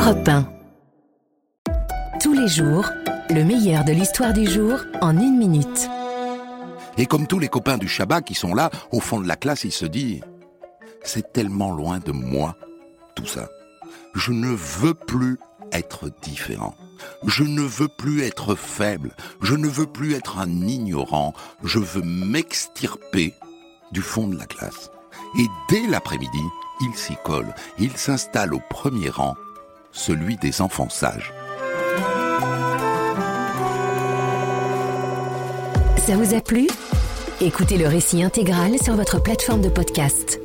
Europe 1. Tous les jours, le meilleur de l'histoire du jour en 1 minute. Et comme tous les copains du Shabbat qui sont là, au fond de la classe, il se dit « C'est tellement loin de moi, tout ça. Je ne veux plus être différent. Je ne veux plus être faible. Je ne veux plus être un ignorant. Je veux m'extirper du fond de la classe. » Et dès l'après-midi, il s'y colle. Il s'installe au premier rang, celui des enfants sages. Ça vous a plu ? Écoutez le récit intégral sur votre plateforme de podcast.